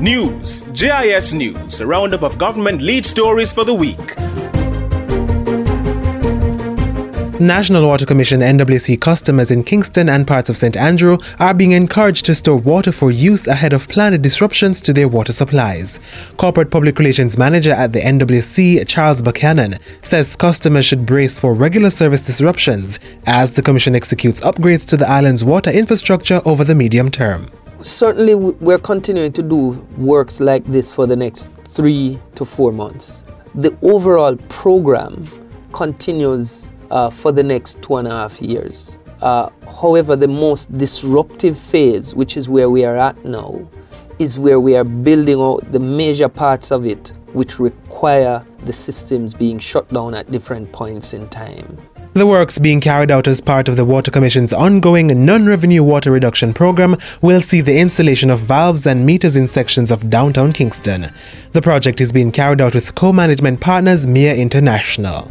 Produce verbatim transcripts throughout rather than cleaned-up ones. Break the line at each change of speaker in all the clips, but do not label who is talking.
News, J I S News, a roundup of government lead stories for the week.
National Water Commission N W C customers in Kingston and parts of Saint Andrew are being encouraged to store water for use ahead of planned disruptions to their water supplies. Corporate Public Relations Manager at the N W C, Charles Buchanan, says customers should brace for regular service disruptions as the Commission executes upgrades to the island's water infrastructure over the medium term.
Certainly, we're continuing to do works like this for the next three to four months. The overall program continues Uh, for the next two and a half years. Uh, however, the most disruptive phase, which is where we are at now, is where we are building out the major parts of it, which require the systems being shut down at different points in time.
The works being carried out as part of the Water Commission's ongoing non-revenue water reduction program will see the installation of valves and meters in sections of downtown Kingston. The project is being carried out with co-management partners Mia International.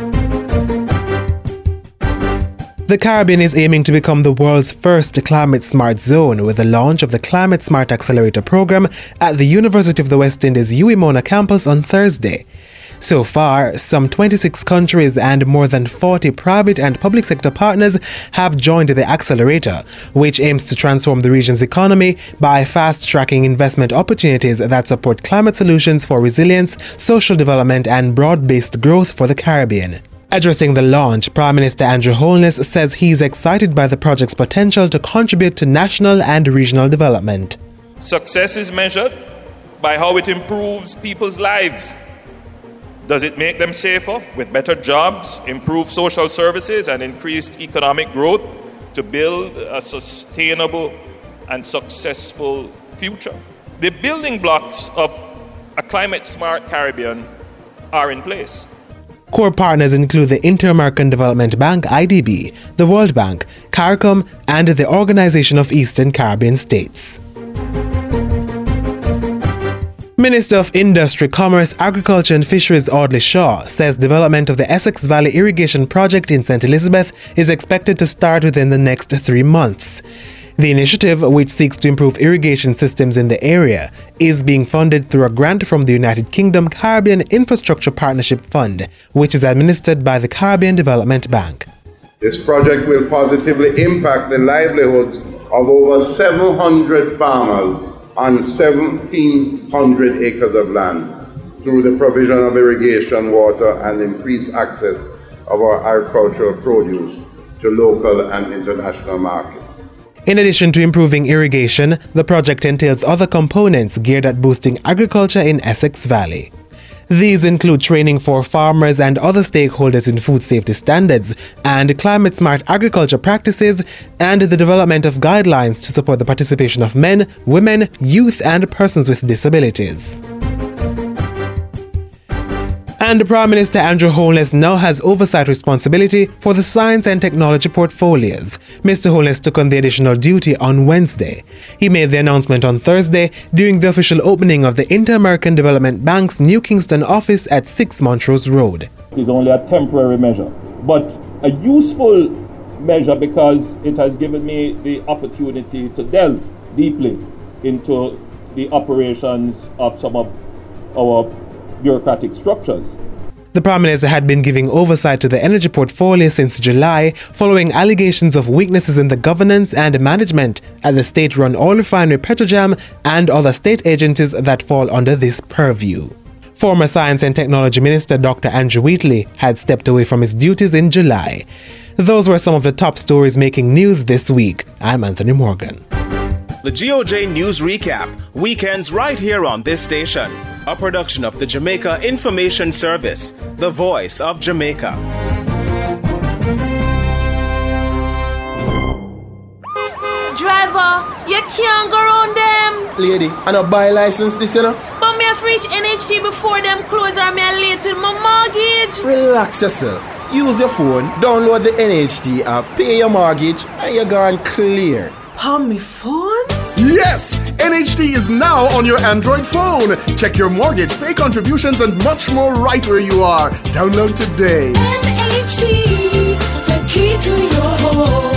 The Caribbean is aiming to become the world's first climate smart zone with the launch of the Climate Smart Accelerator program at the University of the West Indies U W I Mona campus on Thursday. So far, some twenty-six countries and more than forty private and public sector partners have joined the accelerator, which aims to transform the region's economy by fast-tracking investment opportunities that support climate solutions for resilience, social development, and broad-based growth for the Caribbean. Addressing the launch, Prime Minister Andrew Holness says he's excited by the project's potential to contribute to national and regional development.
Success is measured by how it improves people's lives. Does it make them safer with better jobs, improved social services, and increased economic growth to build a sustainable and successful future? The building blocks of a climate-smart Caribbean are in place.
Core partners include the Inter-American Development Bank I D B, the World Bank, CARICOM, and the Organization of Eastern Caribbean States. Minister of Industry, Commerce, Agriculture and Fisheries Audley Shaw says development of the Essex Valley Irrigation Project in Saint Elizabeth is expected to start within the next three months. The initiative, which seeks to improve irrigation systems in the area, is being funded through a grant from the United Kingdom Caribbean Infrastructure Partnership Fund, which is administered by the Caribbean Development Bank.
This project will positively impact the livelihoods of over seven hundred farmers on seventeen hundred acres of land through the provision of irrigation water and increased access of our agricultural produce to local and international markets.
In addition to improving irrigation, the project entails other components geared at boosting agriculture in Essex Valley. These include training for farmers and other stakeholders in food safety standards and climate-smart agriculture practices, and the development of guidelines to support the participation of men, women, youth, and persons with disabilities. And Prime Minister Andrew Holness now has oversight responsibility for the science and technology portfolios. Mister Holness took on the additional duty on Wednesday. He made the announcement on Thursday during the official opening of the Inter-American Development Bank's New Kingston office at six Montrose Road.
It is only a temporary measure, but a useful measure because it has given me the opportunity to delve deeply into the operations of some of our bureaucratic structures.
The Prime Minister had been giving oversight to the energy portfolio since July, following allegations of weaknesses in the governance and management at the state-run oil refinery Petrojam and other state agencies that fall under this purview. Former Science and Technology Minister Doctor Andrew Wheatley had stepped away from his duties in July. Those were some of the top stories making news this week. I'm Anthony Morgan.
The G O J News Recap, weekends right here on this station. A production of the Jamaica Information Service, the voice of Jamaica.
Driver, you can't go around them.
Lady, I no buy license this, you know.
But me have reach N H T before them close or me late with my mortgage.
Relax yourself. Use your phone, download the N H T app, pay your mortgage, and you're gone clear.
On my phone?
Yes! N H T is now on your Android phone. Check your mortgage, pay contributions, and much more right where you are. Download today.
N H T, the key to your home.